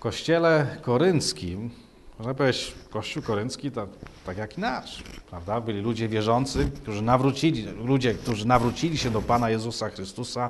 Kościele korynckim, można powiedzieć, Kościół koryncki to tak jak i nasz, prawda? Byli ludzie wierzący, którzy nawrócili się do Pana Jezusa Chrystusa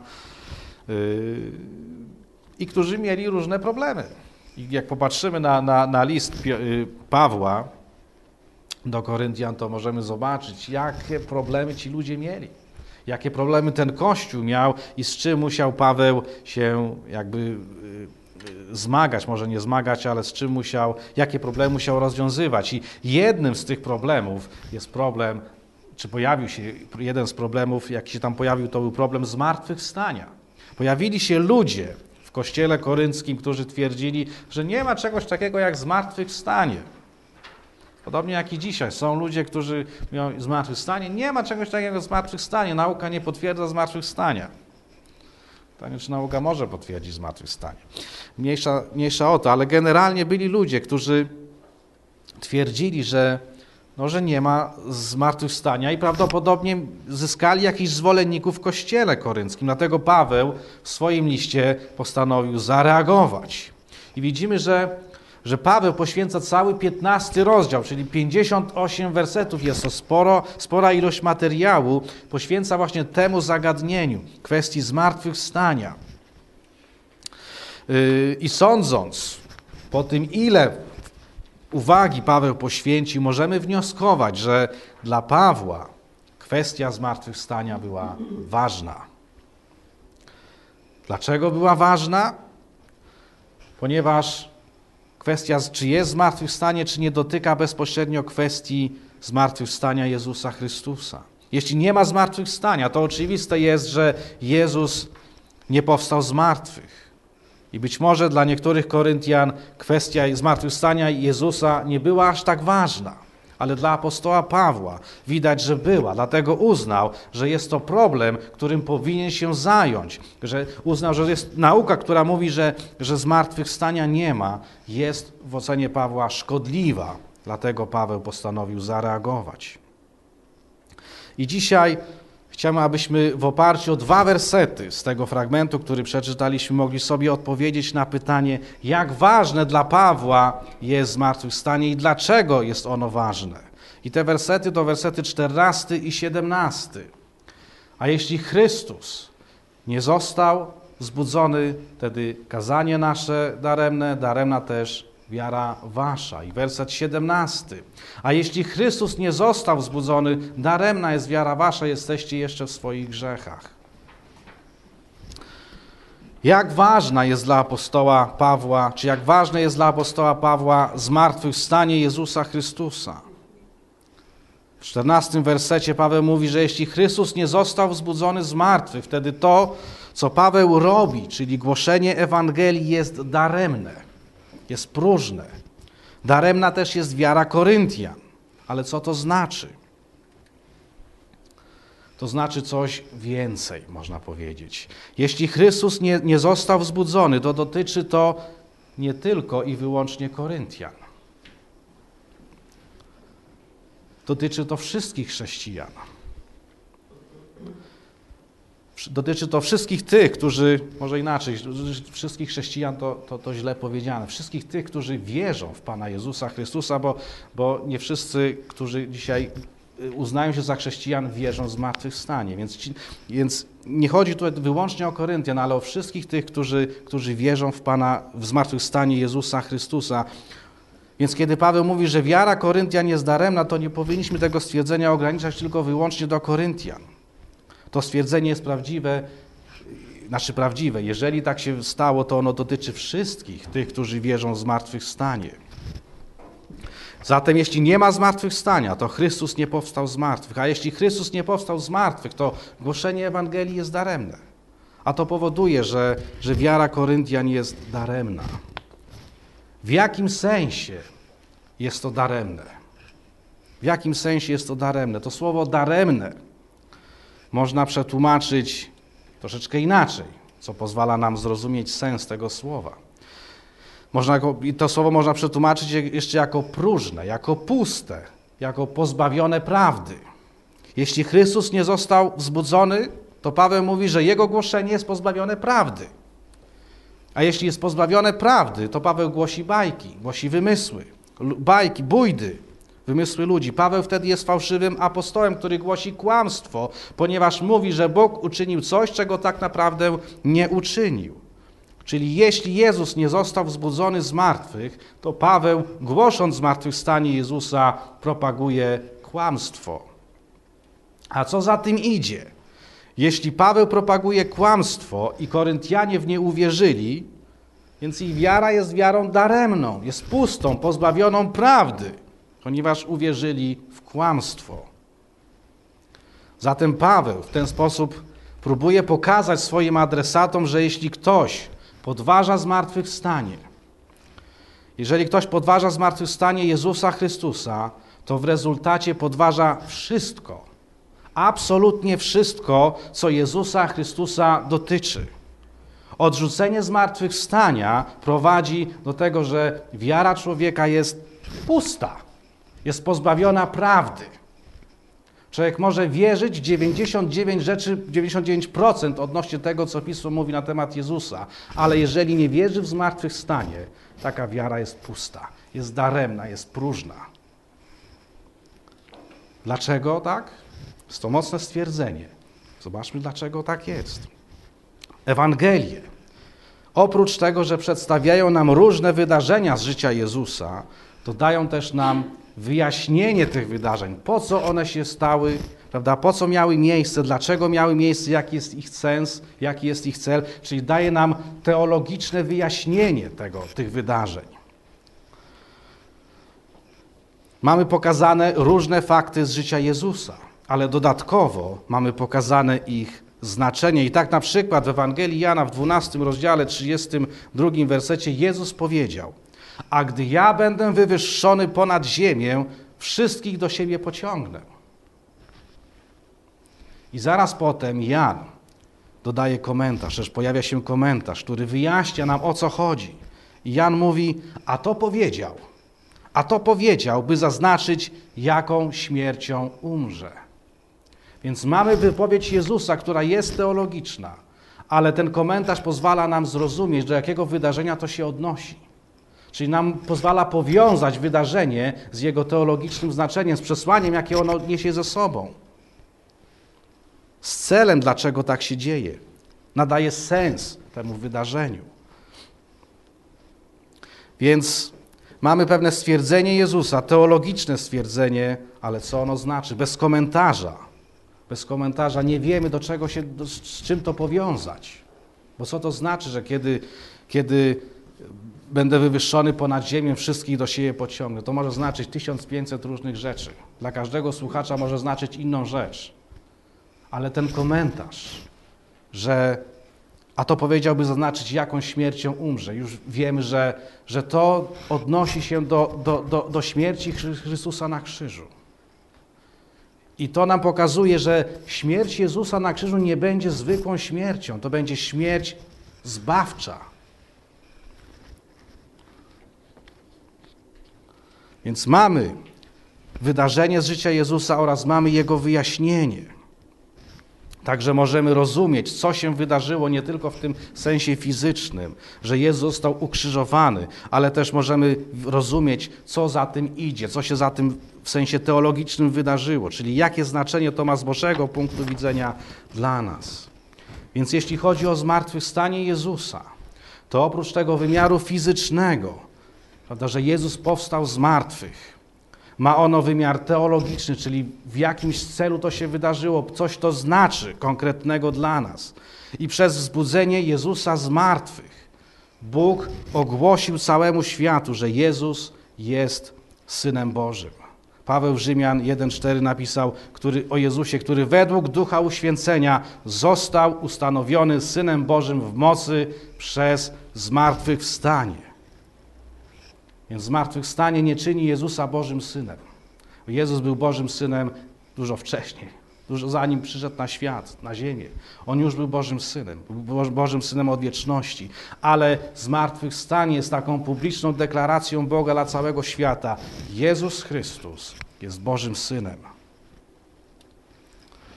i którzy mieli różne problemy. I jak popatrzymy na list Pawła do Koryntian, to możemy zobaczyć, jakie problemy ci ludzie mieli. Jakie problemy ten Kościół miał i z czym musiał Paweł się jakby zmagać, może nie zmagać, ale z czym jakie problemy musiał rozwiązywać. I jednym z tych problemów jest problem, czy pojawił się jeden z problemów, jaki się tam pojawił, to był problem zmartwychwstania. Pojawili się ludzie w Kościele korynckim, którzy twierdzili, że nie ma czegoś takiego jak zmartwychwstanie. Podobnie jak i dzisiaj. Są ludzie, którzy mówią zmartwychwstanie. Nie ma czegoś takiego jak zmartwychwstanie. Nauka nie potwierdza zmartwychwstania. Pytanie, czy nauka może potwierdzić zmartwychwstanie. Mniejsza o to, ale generalnie byli ludzie, którzy twierdzili, że nie ma zmartwychwstania i prawdopodobnie zyskali jakichś zwolenników w Kościele korynckim. Dlatego Paweł w swoim liście postanowił zareagować. I widzimy, że Paweł poświęca cały 15 rozdział, czyli 58 wersetów, jest to spora ilość materiału, poświęca właśnie temu zagadnieniu, kwestii zmartwychwstania. I sądząc po tym, ile uwagi Paweł poświęcił, możemy wnioskować, że dla Pawła kwestia zmartwychwstania była ważna. Dlaczego była ważna? Ponieważ kwestia, czy jest zmartwychwstanie, czy nie, dotyka bezpośrednio kwestii zmartwychwstania Jezusa Chrystusa. Jeśli nie ma zmartwychwstania, to oczywiste jest, że Jezus nie powstał z martwych. I być może dla niektórych Koryntian kwestia zmartwychwstania Jezusa nie była aż tak ważna, ale dla apostoła Pawła widać, że była. Dlatego uznał, że jest to problem, którym powinien się zająć. Że uznał, że jest nauka, która mówi, że zmartwychwstania nie ma, jest w ocenie Pawła szkodliwa. Dlatego Paweł postanowił zareagować. I dzisiaj chciałbym, abyśmy w oparciu o 2 wersety z tego fragmentu, który przeczytaliśmy, mogli sobie odpowiedzieć na pytanie, jak ważne dla Pawła jest zmartwychwstanie i dlaczego jest ono ważne. I te wersety to wersety 14 i 17. A jeśli Chrystus nie został zbudzony, wtedy kazanie nasze daremne, daremna też wiara wasza. I werset 17. A jeśli Chrystus nie został wzbudzony, daremna jest wiara wasza, jesteście jeszcze w swoich grzechach. Jak ważna jest dla apostoła Pawła, czy jak ważne jest dla apostoła Pawła zmartwychwstanie Jezusa Chrystusa? W 14 wersecie Paweł mówi, że jeśli Chrystus nie został wzbudzony z martwych, wtedy to, co Paweł robi, czyli głoszenie Ewangelii, jest daremne. Jest próżne. Daremna też jest wiara Koryntian. Ale co to znaczy? To znaczy coś więcej, można powiedzieć. Jeśli Chrystus nie został wzbudzony, to dotyczy to nie tylko i wyłącznie Koryntian. Dotyczy to wszystkich chrześcijan. Dotyczy to wszystkich tych, którzy, może inaczej, wszystkich chrześcijan to źle powiedziane, wszystkich tych, którzy wierzą w Pana Jezusa Chrystusa, bo nie wszyscy, którzy dzisiaj uznają się za chrześcijan, wierzą w zmartwychwstanie. Więc nie chodzi tu wyłącznie o Koryntian, ale o wszystkich tych, którzy wierzą w zmartwychwstanie Jezusa Chrystusa. Więc kiedy Paweł mówi, że wiara Koryntian jest daremna, to nie powinniśmy tego stwierdzenia ograniczać tylko wyłącznie do Koryntian. To stwierdzenie jest prawdziwe. Jeżeli tak się stało, to ono dotyczy wszystkich tych, którzy wierzą w zmartwychwstanie. Zatem jeśli nie ma zmartwychwstania, to Chrystus nie powstał z martwych. A jeśli Chrystus nie powstał z martwych, to głoszenie Ewangelii jest daremne. A to powoduje, że wiara Koryntian jest daremna. W jakim sensie jest to daremne? W jakim sensie jest to daremne? To słowo daremne można przetłumaczyć troszeczkę inaczej, co pozwala nam zrozumieć sens tego słowa. To słowo można przetłumaczyć jeszcze jako próżne, jako puste, jako pozbawione prawdy. Jeśli Chrystus nie został wzbudzony, to Paweł mówi, że jego głoszenie jest pozbawione prawdy. A jeśli jest pozbawione prawdy, to Paweł głosi bajki, głosi wymysły, bajki, bójdy, wymysły ludzi. Paweł wtedy jest fałszywym apostołem, który głosi kłamstwo, ponieważ mówi, że Bóg uczynił coś, czego tak naprawdę nie uczynił. Czyli jeśli Jezus nie został wzbudzony z martwych, to Paweł, głosząc zmartwychwstanie Jezusa, propaguje kłamstwo. A co za tym idzie? Jeśli Paweł propaguje kłamstwo i Koryntianie w nie uwierzyli, więc ich wiara jest wiarą daremną, jest pustą, pozbawioną prawdy, ponieważ uwierzyli w kłamstwo. Zatem Paweł w ten sposób próbuje pokazać swoim adresatom, że jeśli ktoś podważa zmartwychwstanie, jeżeli ktoś podważa zmartwychwstanie Jezusa Chrystusa, to w rezultacie podważa wszystko, absolutnie wszystko, co Jezusa Chrystusa dotyczy. Odrzucenie zmartwychwstania prowadzi do tego, że wiara człowieka jest pusta, jest pozbawiona prawdy. Człowiek może wierzyć 99% odnośnie tego, co Pismo mówi na temat Jezusa, ale jeżeli nie wierzy w zmartwychwstanie, taka wiara jest pusta, jest daremna, jest próżna. Dlaczego tak? Jest to mocne stwierdzenie. Zobaczmy, dlaczego tak jest. Ewangelie, oprócz tego, że przedstawiają nam różne wydarzenia z życia Jezusa, to dają też nam wyjaśnienie tych wydarzeń, po co one się stały, prawda? Po co miały miejsce, dlaczego miały miejsce, jaki jest ich sens, jaki jest ich cel, czyli daje nam teologiczne wyjaśnienie tych wydarzeń. Mamy pokazane różne fakty z życia Jezusa, ale dodatkowo mamy pokazane ich znaczenie. I tak na przykład w Ewangelii Jana w 12 rozdziale, 32 wersecie Jezus powiedział: a gdy ja będę wywyższony ponad ziemię, wszystkich do siebie pociągnę. I zaraz potem Jan dodaje komentarz, też pojawia się komentarz, który wyjaśnia nam, o co chodzi. I Jan mówi, a to powiedział, by zaznaczyć, jaką śmiercią umrze. Więc mamy wypowiedź Jezusa, która jest teologiczna, ale ten komentarz pozwala nam zrozumieć, do jakiego wydarzenia to się odnosi. Czyli nam pozwala powiązać wydarzenie z jego teologicznym znaczeniem, z przesłaniem, jakie ono niesie ze sobą. Z celem, dlaczego tak się dzieje. Nadaje sens temu wydarzeniu. Więc mamy pewne stwierdzenie Jezusa, teologiczne stwierdzenie, ale co ono znaczy? Bez komentarza. Bez komentarza nie wiemy, z czym to powiązać. Bo co to znaczy, że kiedy będę wywyższony ponad ziemię, wszystkich do siebie pociągnę. To może znaczyć 1500 różnych rzeczy. Dla każdego słuchacza może znaczyć inną rzecz. Ale ten komentarz, a to powiedziałby zaznaczyć, jaką śmiercią umrze. Już wiemy, że to odnosi się do śmierci Chrystusa na krzyżu. I to nam pokazuje, że śmierć Jezusa na krzyżu nie będzie zwykłą śmiercią. To będzie śmierć zbawcza. Więc mamy wydarzenie z życia Jezusa oraz mamy Jego wyjaśnienie. Także możemy rozumieć, co się wydarzyło nie tylko w tym sensie fizycznym, że Jezus został ukrzyżowany, ale też możemy rozumieć, co za tym idzie, co się za tym w sensie teologicznym wydarzyło, czyli jakie znaczenie to ma z Bożego punktu widzenia dla nas. Więc jeśli chodzi o zmartwychwstanie Jezusa, to oprócz tego wymiaru fizycznego, prawda, że Jezus powstał z martwych, ma ono wymiar teologiczny, czyli w jakimś celu to się wydarzyło, coś to znaczy konkretnego dla nas. I przez wzbudzenie Jezusa z martwych Bóg ogłosił całemu światu, że Jezus jest Synem Bożym. Paweł w Rzymian 1,4 napisał o Jezusie, który według Ducha Uświęcenia został ustanowiony Synem Bożym w mocy przez zmartwychwstanie. Więc zmartwychwstanie nie czyni Jezusa Bożym Synem. Jezus był Bożym Synem dużo wcześniej, dużo zanim przyszedł na świat, na ziemię. On już był Bożym Synem, był Bożym Synem od wieczności. Ale zmartwychwstanie jest taką publiczną deklaracją Boga dla całego świata. Jezus Chrystus jest Bożym Synem.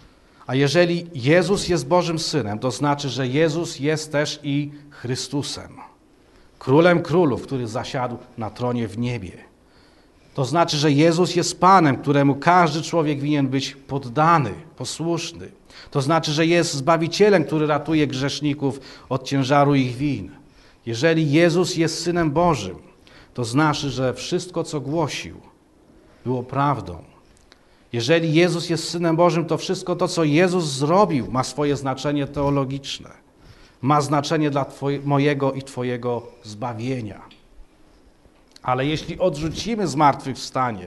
A jeżeli Jezus jest Bożym Synem, to znaczy, że Jezus jest też i Chrystusem, Królem Królów, który zasiadł na tronie w niebie. To znaczy, że Jezus jest Panem, któremu każdy człowiek winien być poddany, posłuszny. To znaczy, że jest Zbawicielem, który ratuje grzeszników od ciężaru ich win. Jeżeli Jezus jest Synem Bożym, to znaczy, że wszystko, co głosił, było prawdą. Jeżeli Jezus jest Synem Bożym, to wszystko to, co Jezus zrobił, ma swoje znaczenie teologiczne. Ma znaczenie dla mojego i Twojego zbawienia. Ale jeśli odrzucimy zmartwychwstanie,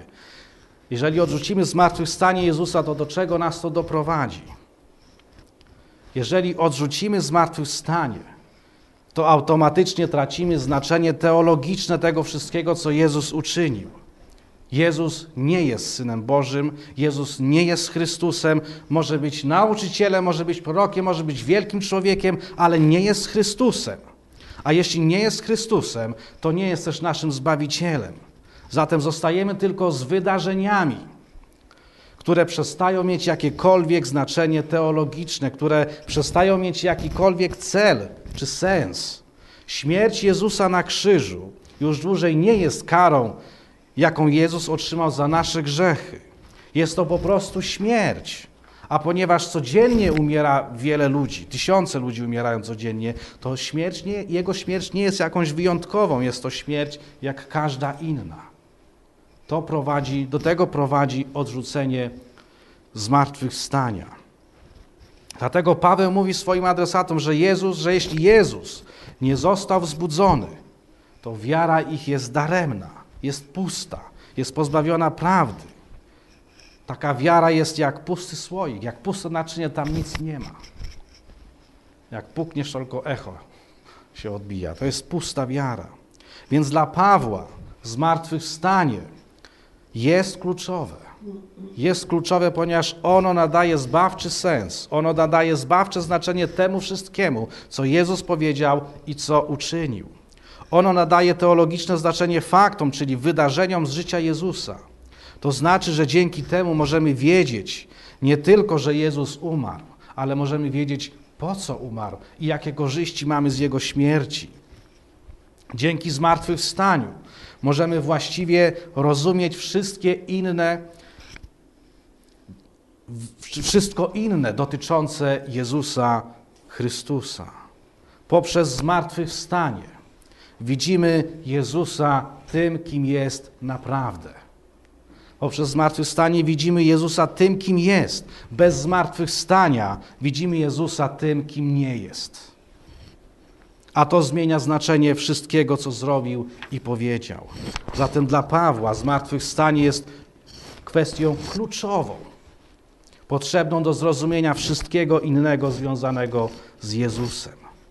Jezusa, to do czego nas to doprowadzi? Jeżeli odrzucimy zmartwychwstanie, to automatycznie tracimy znaczenie teologiczne tego wszystkiego, co Jezus uczynił. Jezus nie jest Synem Bożym, Jezus nie jest Chrystusem, może być nauczycielem, może być prorokiem, może być wielkim człowiekiem, ale nie jest Chrystusem. A jeśli nie jest Chrystusem, to nie jest też naszym Zbawicielem. Zatem zostajemy tylko z wydarzeniami, które przestają mieć jakiekolwiek znaczenie teologiczne, które przestają mieć jakikolwiek cel czy sens. Śmierć Jezusa na krzyżu już dłużej nie jest karą, jaką Jezus otrzymał za nasze grzechy. Jest to po prostu śmierć. A ponieważ codziennie umiera wiele ludzi, tysiące ludzi umierają codziennie, to Jego śmierć nie jest jakąś wyjątkową, jest to śmierć jak każda inna. Do tego prowadzi odrzucenie zmartwychwstania. Dlatego Paweł mówi swoim adresatom, że jeśli Jezus nie został wzbudzony, to wiara ich jest daremna, jest pusta, jest pozbawiona prawdy. Taka wiara jest jak pusty słoik, jak puste naczynie, tam nic nie ma. Jak pukniesz, tylko echo się odbija. To jest pusta wiara. Więc dla Pawła zmartwychwstanie jest kluczowe. Jest kluczowe, ponieważ ono nadaje zbawczy sens. Ono nadaje zbawcze znaczenie temu wszystkiemu, co Jezus powiedział i co uczynił. Ono nadaje teologiczne znaczenie faktom, czyli wydarzeniom z życia Jezusa. To znaczy, że dzięki temu możemy wiedzieć nie tylko, że Jezus umarł, ale możemy wiedzieć, po co umarł i jakie korzyści mamy z Jego śmierci. Dzięki zmartwychwstaniu możemy właściwie rozumieć wszystko inne dotyczące Jezusa Chrystusa. Poprzez zmartwychwstanie widzimy Jezusa tym, kim jest naprawdę. Poprzez zmartwychwstanie widzimy Jezusa tym, kim jest. Bez zmartwychwstania widzimy Jezusa tym, kim nie jest. A to zmienia znaczenie wszystkiego, co zrobił i powiedział. Zatem dla Pawła zmartwychwstanie jest kwestią kluczową, potrzebną do zrozumienia wszystkiego innego związanego z Jezusem.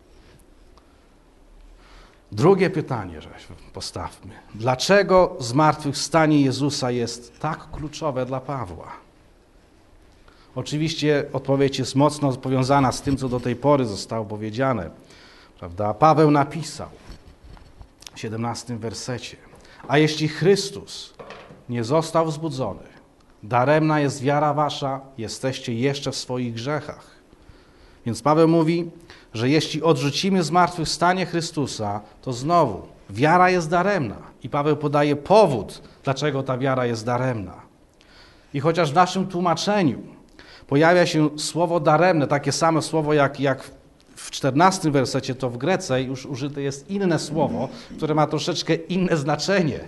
Drugie pytanie postawmy. Dlaczego zmartwychwstanie Jezusa jest tak kluczowe dla Pawła? Oczywiście odpowiedź jest mocno powiązana z tym, co do tej pory zostało powiedziane. Prawda? Paweł napisał w 17 wersecie: a jeśli Chrystus nie został wzbudzony, daremna jest wiara wasza, jesteście jeszcze w swoich grzechach. Więc Paweł mówi, że jeśli odrzucimy zmartwychwstanie Chrystusa, to znowu wiara jest daremna. I Paweł podaje powód, dlaczego ta wiara jest daremna. I chociaż w naszym tłumaczeniu pojawia się słowo daremne, takie same słowo jak w 14 wersecie, to w Grece już użyte jest inne słowo, które ma troszeczkę inne znaczenie.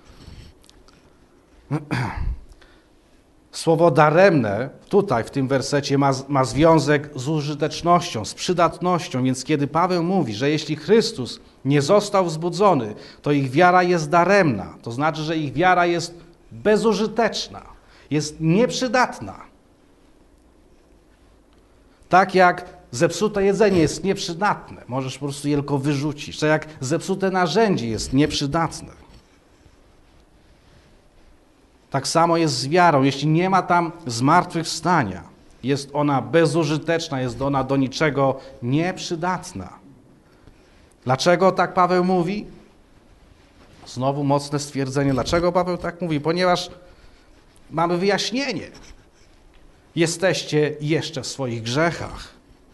Słowo daremne tutaj w tym wersecie ma związek z użytecznością, z przydatnością, więc kiedy Paweł mówi, że jeśli Chrystus nie został wzbudzony, to ich wiara jest daremna. To znaczy, że ich wiara jest bezużyteczna, jest nieprzydatna. Tak jak zepsute jedzenie jest nieprzydatne, możesz po prostu je tylko wyrzucić. Tak jak zepsute narzędzie jest nieprzydatne. Tak samo jest z wiarą. Jeśli nie ma tam zmartwychwstania, jest ona bezużyteczna, jest ona do niczego nieprzydatna. Dlaczego tak Paweł mówi? Znowu mocne stwierdzenie. Dlaczego Paweł tak mówi? Ponieważ mamy wyjaśnienie. jesteście jeszcze w swoich grzechach.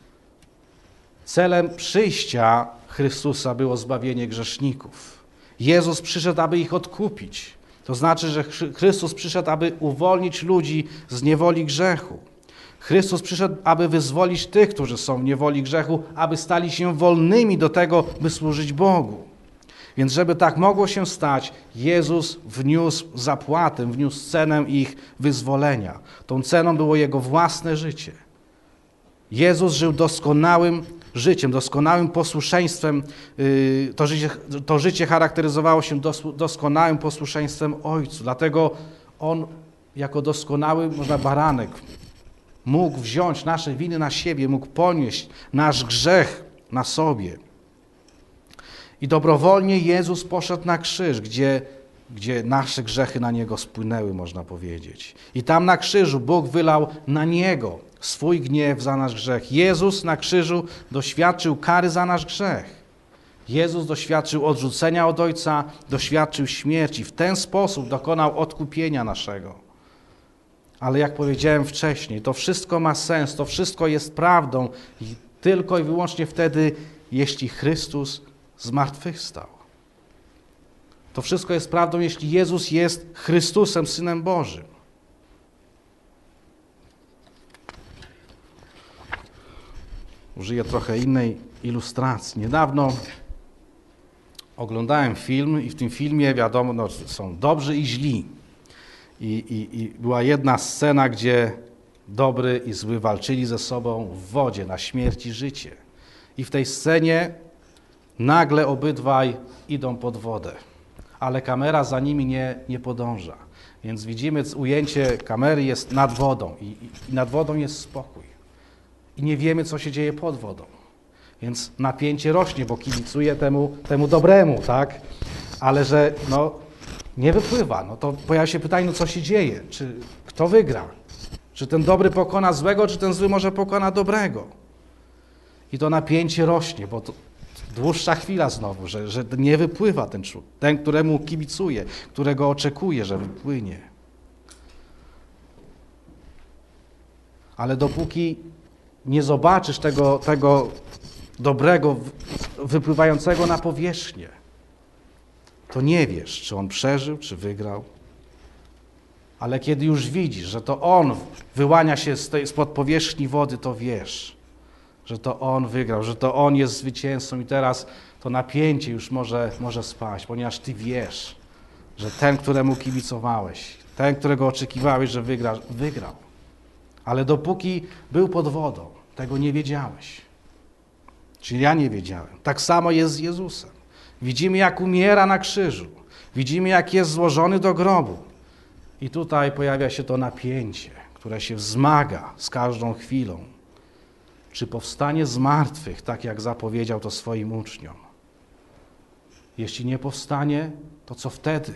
Celem przyjścia Chrystusa było zbawienie grzeszników. Jezus przyszedł, aby ich odkupić. To znaczy, że Chrystus przyszedł, aby uwolnić ludzi z niewoli grzechu. Chrystus przyszedł, aby wyzwolić tych, którzy są w niewoli grzechu, aby stali się wolnymi do tego, by służyć Bogu. Więc żeby tak mogło się stać, Jezus wniósł zapłatę, wniósł cenę ich wyzwolenia. Tą ceną było Jego własne życie. Jezus żył doskonałym życiem, doskonałym posłuszeństwem. To życie charakteryzowało się doskonałym posłuszeństwem Ojcu. Dlatego On jako doskonały, baranek mógł wziąć nasze winy na siebie, mógł ponieść nasz grzech na sobie. I dobrowolnie Jezus poszedł na krzyż, gdzie nasze grzechy na Niego spłynęły, można powiedzieć. I tam na krzyżu Bóg wylał na Niego swój gniew za nasz grzech. Jezus na krzyżu doświadczył kary za nasz grzech. Jezus doświadczył odrzucenia od Ojca, doświadczył śmierci. W ten sposób dokonał odkupienia naszego. Ale jak powiedziałem wcześniej, to wszystko ma sens, to wszystko jest prawdą tylko i wyłącznie wtedy, jeśli Chrystus zmartwychwstał. To wszystko jest prawdą, jeśli Jezus jest Chrystusem, Synem Bożym. Użyję trochę innej ilustracji. Niedawno oglądałem film i w tym filmie, wiadomo, są dobrzy i źli. I była jedna scena, gdzie dobry i zły walczyli ze sobą w wodzie na śmierć i życie. I w tej scenie nagle obydwaj idą pod wodę, ale kamera za nimi nie podąża. Więc widzimy, ujęcie kamery jest nad wodą i nad wodą jest spokój. I nie wiemy, co się dzieje pod wodą. Więc napięcie rośnie, bo kibicuje temu dobremu, tak? Ale że nie wypływa. To pojawia się pytanie, co się dzieje? Kto wygra? Czy ten dobry pokona złego, czy ten zły może pokona dobrego? I to napięcie rośnie, bo to dłuższa chwila znowu, że nie wypływa ten, któremu kibicuje, którego oczekuje, że wypłynie. Ale dopóki nie zobaczysz tego dobrego wypływającego na powierzchnię, to nie wiesz, czy on przeżył, czy wygrał. Ale kiedy już widzisz, że to on wyłania się spod powierzchni wody, to wiesz, że to on wygrał, że to on jest zwycięzcą i teraz to napięcie już może spaść, ponieważ ty wiesz, że ten, któremu kibicowałeś, ten, którego oczekiwałeś, że wygrał. Ale dopóki był pod wodą, tego nie wiedziałeś. Czyli ja nie wiedziałem. Tak samo jest z Jezusem. Widzimy, jak umiera na krzyżu. Widzimy, jak jest złożony do grobu. I tutaj pojawia się to napięcie, które się wzmaga z każdą chwilą. Czy powstanie z martwych, tak jak zapowiedział to swoim uczniom? Jeśli nie powstanie, to co wtedy?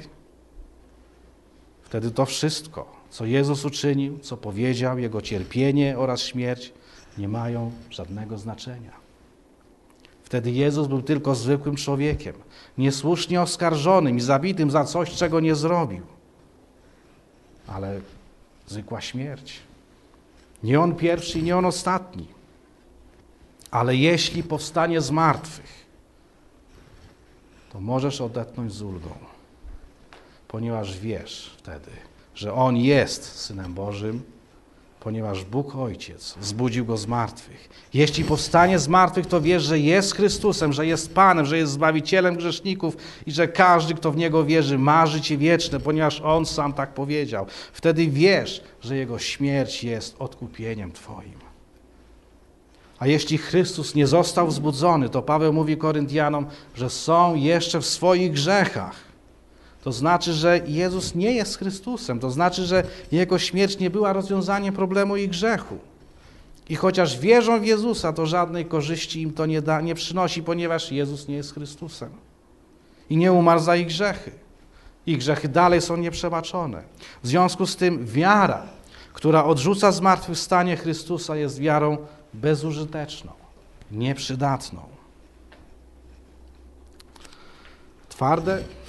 Wtedy to wszystko, co Jezus uczynił, co powiedział, Jego cierpienie oraz śmierć, nie mają żadnego znaczenia. Wtedy Jezus był tylko zwykłym człowiekiem, niesłusznie oskarżonym i zabitym za coś, czego nie zrobił. Ale zwykła śmierć. Nie On pierwszy i nie On ostatni. Ale jeśli powstanie z martwych, to możesz odetchnąć z ulgą, ponieważ wiesz wtedy, że On jest Synem Bożym, ponieważ Bóg Ojciec wzbudził Go z martwych. Jeśli powstanie z martwych, to wiesz, że jest Chrystusem, że jest Panem, że jest Zbawicielem grzeszników i że każdy, kto w Niego wierzy, ma życie wieczne, ponieważ On sam tak powiedział. Wtedy wiesz, że Jego śmierć jest odkupieniem Twoim. A jeśli Chrystus nie został wzbudzony, to Paweł mówi Koryntianom, że są jeszcze w swoich grzechach. To znaczy, że Jezus nie jest Chrystusem. To znaczy, że Jego śmierć nie była rozwiązaniem problemu ich grzechu. I chociaż wierzą w Jezusa, to żadnej korzyści im to nie przynosi, ponieważ Jezus nie jest Chrystusem. I nie umarł za ich grzechy. Ich grzechy dalej są nieprzebaczone. W związku z tym wiara, która odrzuca zmartwychwstanie Chrystusa, jest wiarą bezużyteczną, nieprzydatną.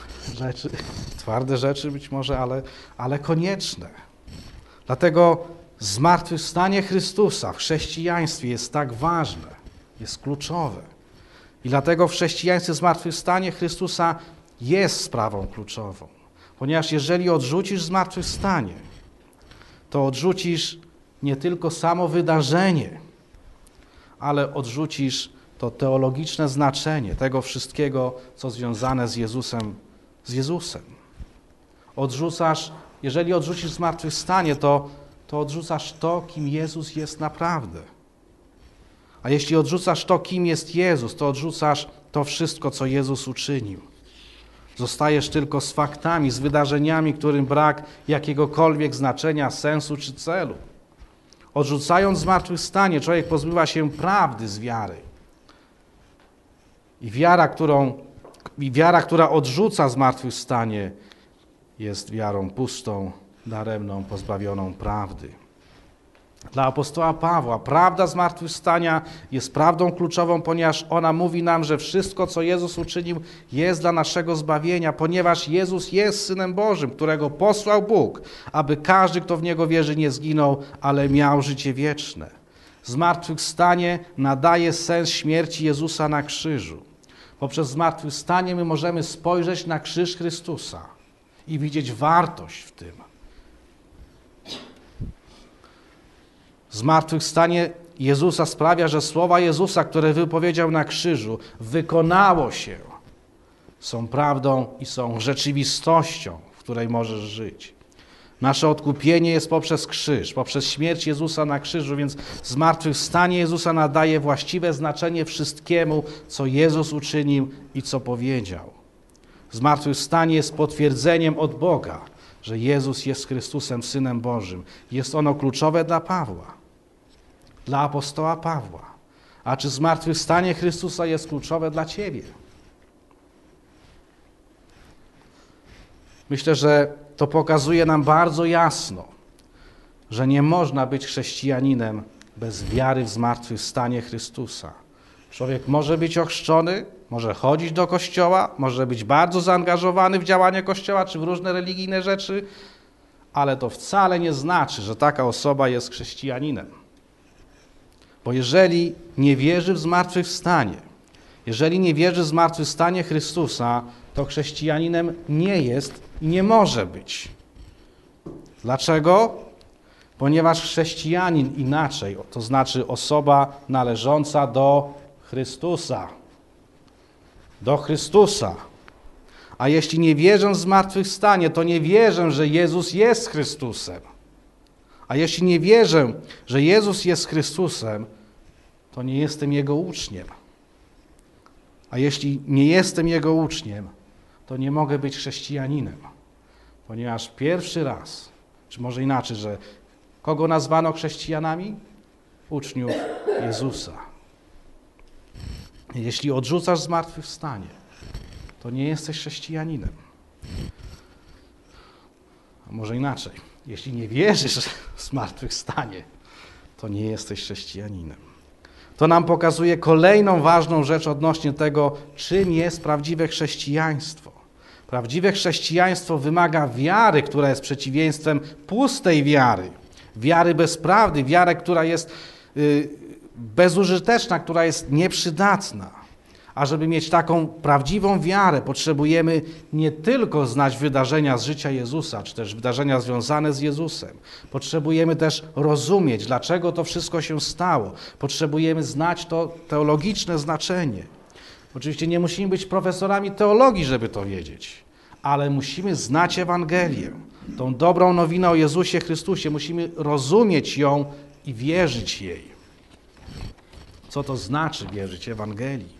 Twarde rzeczy być może, ale konieczne. Dlatego Zmartwychwstanie Chrystusa w chrześcijaństwie jest tak ważne, jest kluczowe. I dlatego w chrześcijaństwie zmartwychwstanie Chrystusa jest sprawą kluczową. Ponieważ jeżeli odrzucisz zmartwychwstanie, to odrzucisz nie tylko samo wydarzenie, ale odrzucisz to teologiczne znaczenie tego wszystkiego, co związane z Jezusem. Jeżeli odrzucisz zmartwychwstanie, to odrzucasz to, kim Jezus jest naprawdę. A jeśli odrzucasz to, kim jest Jezus, to odrzucasz to wszystko, co Jezus uczynił. Zostajesz tylko z faktami, z wydarzeniami, którym brak jakiegokolwiek znaczenia, sensu czy celu. Odrzucając zmartwychwstanie, człowiek pozbywa się prawdy z wiary. I wiara, która odrzuca zmartwychwstanie, jest wiarą pustą, daremną, pozbawioną prawdy. Dla apostoła Pawła prawda zmartwychwstania jest prawdą kluczową, ponieważ ona mówi nam, że wszystko, co Jezus uczynił, jest dla naszego zbawienia, ponieważ Jezus jest Synem Bożym, którego posłał Bóg, aby każdy, kto w Niego wierzy, nie zginął, ale miał życie wieczne. Zmartwychwstanie nadaje sens śmierci Jezusa na krzyżu. Poprzez zmartwychwstanie my możemy spojrzeć na krzyż Chrystusa i widzieć wartość w tym. Zmartwychwstanie Jezusa sprawia, że słowa Jezusa, które wypowiedział na krzyżu, wykonało się, są prawdą i są rzeczywistością, w której możesz żyć. Nasze odkupienie jest poprzez krzyż, poprzez śmierć Jezusa na krzyżu, więc zmartwychwstanie Jezusa nadaje właściwe znaczenie wszystkiemu, co Jezus uczynił i co powiedział. Zmartwychwstanie jest potwierdzeniem od Boga, że Jezus jest Chrystusem, Synem Bożym. Jest ono kluczowe dla Pawła, dla apostoła Pawła. A czy zmartwychwstanie Chrystusa jest kluczowe dla ciebie? Myślę, że to pokazuje nam bardzo jasno, że nie można być chrześcijaninem bez wiary w zmartwychwstanie Chrystusa. Człowiek może być ochrzczony, może chodzić do kościoła, może być bardzo zaangażowany w działanie kościoła czy w różne religijne rzeczy, ale to wcale nie znaczy, że taka osoba jest chrześcijaninem. Bo jeżeli nie wierzy w zmartwychwstanie, jeżeli nie wierzy w zmartwychwstanie Chrystusa, to chrześcijaninem nie jest i nie może być. Dlaczego? Ponieważ chrześcijanin inaczej, to znaczy osoba należąca do Chrystusa. Do Chrystusa. A jeśli nie wierzę w zmartwychwstanie, to nie wierzę, że Jezus jest Chrystusem. A jeśli nie wierzę, że Jezus jest Chrystusem, to nie jestem Jego uczniem. A jeśli nie jestem Jego uczniem, to nie mogę być chrześcijaninem. Ponieważ pierwszy raz, czy może inaczej, że kogo nazwano chrześcijanami? Uczniów Jezusa. Jeśli odrzucasz zmartwychwstanie, to nie jesteś chrześcijaninem. A może inaczej, jeśli nie wierzysz w zmartwychwstanie, to nie jesteś chrześcijaninem. To nam pokazuje kolejną ważną rzecz odnośnie tego, czym jest prawdziwe chrześcijaństwo. Prawdziwe chrześcijaństwo wymaga wiary, która jest przeciwieństwem pustej wiary. Wiary bez prawdy, wiary, która jest bezużyteczna, która jest nieprzydatna. A żeby mieć taką prawdziwą wiarę, potrzebujemy nie tylko znać wydarzenia z życia Jezusa, czy też wydarzenia związane z Jezusem. Potrzebujemy też rozumieć, dlaczego to wszystko się stało. Potrzebujemy znać to teologiczne znaczenie. Oczywiście nie musimy być profesorami teologii, żeby to wiedzieć, ale musimy znać Ewangelię, tą dobrą nowinę o Jezusie Chrystusie. Musimy rozumieć ją i wierzyć jej. Co to znaczy wierzyć Ewangelii?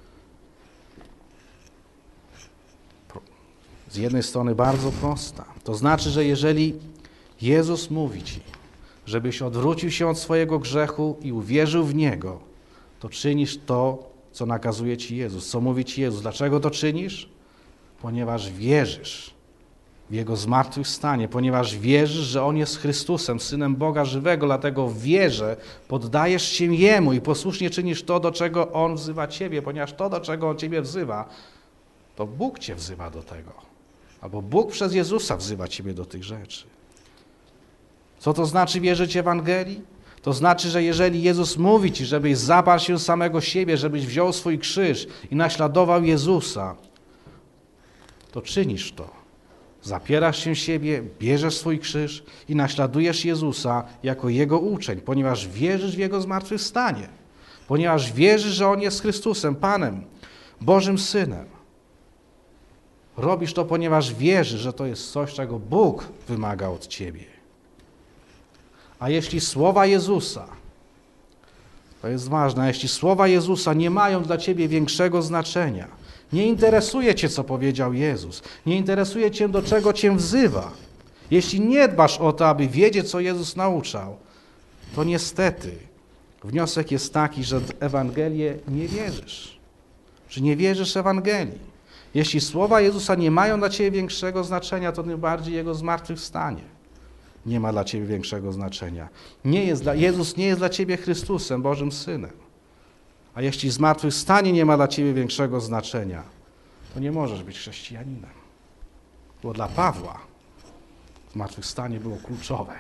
Z jednej strony bardzo prosta. To znaczy, że jeżeli Jezus mówi ci, żebyś odwrócił się od swojego grzechu i uwierzył w Niego, to czynisz to, co nakazuje ci Jezus, co mówi ci Jezus. Dlaczego to czynisz? Ponieważ wierzysz w Jego zmartwychwstanie, ponieważ wierzysz, że On jest Chrystusem, Synem Boga żywego, dlatego w wierze poddajesz się Jemu i posłusznie czynisz to, do czego On wzywa ciebie, ponieważ to, do czego On ciebie wzywa, to Bóg cię wzywa do tego. Albo Bóg przez Jezusa wzywa ciebie do tych rzeczy. Co to znaczy wierzyć Ewangelii? To znaczy, że jeżeli Jezus mówi ci, żebyś zaparł się samego siebie, żebyś wziął swój krzyż i naśladował Jezusa, to czynisz to. Zapierasz się siebie, bierzesz swój krzyż i naśladujesz Jezusa jako Jego uczeń, ponieważ wierzysz w Jego zmartwychwstanie. Ponieważ wierzysz, że On jest Chrystusem, Panem, Bożym Synem. Robisz to, ponieważ wierzysz, że to jest coś, czego Bóg wymaga od ciebie. A jeśli słowa Jezusa, to jest ważne, a jeśli słowa Jezusa nie mają dla ciebie większego znaczenia, nie interesuje cię, co powiedział Jezus, nie interesuje cię, do czego cię wzywa, jeśli nie dbasz o to, aby wiedzieć, co Jezus nauczał, to niestety wniosek jest taki, że w Ewangelię nie wierzysz. Że nie wierzysz Ewangelii. Jeśli słowa Jezusa nie mają dla ciebie większego znaczenia, to tym bardziej Jego zmartwychwstanie nie ma dla ciebie większego znaczenia. Jezus nie jest dla ciebie Chrystusem, Bożym Synem. A jeśli zmartwychwstanie nie ma dla ciebie większego znaczenia, to nie możesz być chrześcijaninem. Bo dla Pawła zmartwychwstanie było kluczowe.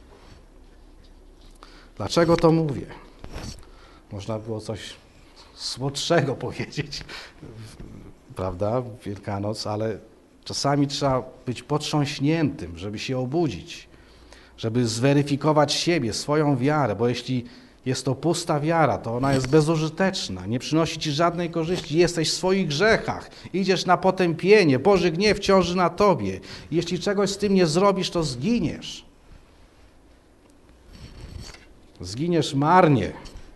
Dlaczego to mówię? Można było coś słodszego powiedzieć, prawda, w Wielkanoc, ale czasami trzeba być potrząśniętym, żeby się obudzić, żeby zweryfikować siebie, swoją wiarę, bo jeśli jest to pusta wiara, to ona jest bezużyteczna, nie przynosi ci żadnej korzyści, jesteś w swoich grzechach, idziesz na potępienie, Boży gniew ciąży na tobie. Jeśli czegoś z tym nie zrobisz, to zginiesz. Zginiesz marnie.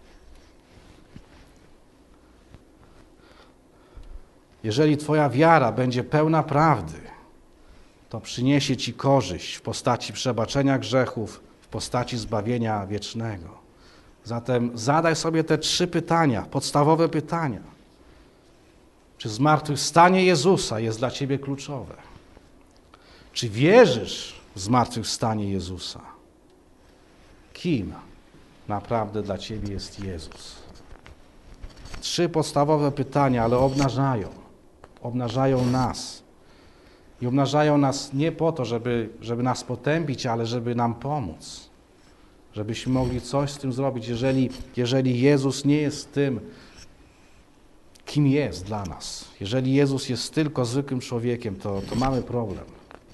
Jeżeli twoja wiara będzie pełna prawdy, to przyniesie ci korzyść w postaci przebaczenia grzechów, w postaci zbawienia wiecznego. Zatem zadaj sobie te 3 pytania, podstawowe pytania. Czy zmartwychwstanie Jezusa jest dla ciebie kluczowe? Czy wierzysz w zmartwychwstanie Jezusa? Kim naprawdę dla ciebie jest Jezus? 3 podstawowe pytania, ale obnażają nas. I obnażają nas nie po to, żeby nas potępić, ale żeby nam pomóc. Żebyśmy mogli coś z tym zrobić. Jeżeli Jezus nie jest tym, kim jest dla nas, jeżeli Jezus jest tylko zwykłym człowiekiem, to mamy problem.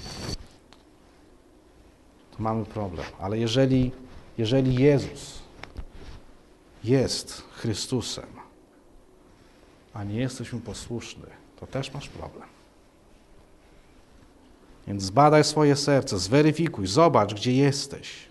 To mamy problem. Ale jeżeli Jezus jest Chrystusem, a nie jesteś Mu posłuszny, to też masz problem. Więc zbadaj swoje serce, zweryfikuj, zobacz, gdzie jesteś.